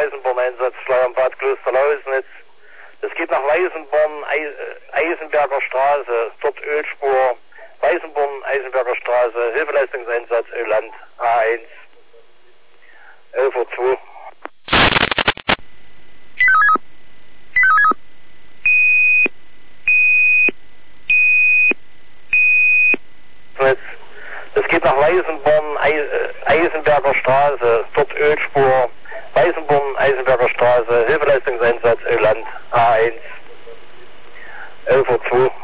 Weißenborn-Einsatz, Schleiernbad, Klosterlausnitz. Es geht nach Weißenborn, Eisenberger Straße, dort Ölspur, Weißenborn, Eisenberger Straße, Hilfeleistungseinsatz, Öland, A1, 11:02 Uhr. Es geht nach Weißenborn, Eisenberger Straße, dort Ölspur, Weißenborn, Eisenberger Straße, Hilfeleistungseinsatz, Öland, A1, 11:02 Uhr.